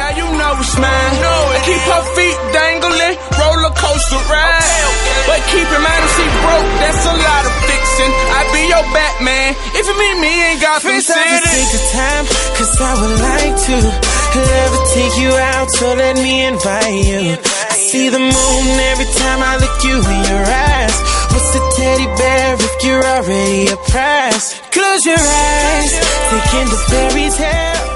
Yeah, you know it's mine. I keep her feet dangling, roller coaster ride. But keep in mind if she broke, that's a lot of fixing. I be your Batman, if you meet me in Gotham City. Just take the time, cause I would like to ever take you out, so let me invite you. I see the moon every time I look you in your eyes. What's a teddy bear if you're already a prize? Close your eyes, take in the fairy tale.